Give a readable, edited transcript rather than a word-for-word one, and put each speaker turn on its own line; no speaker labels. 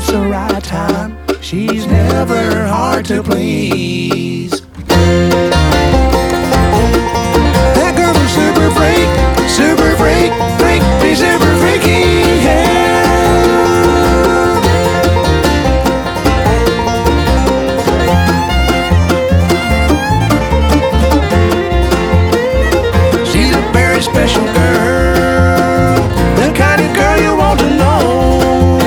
it's the right time. She's never hard to please.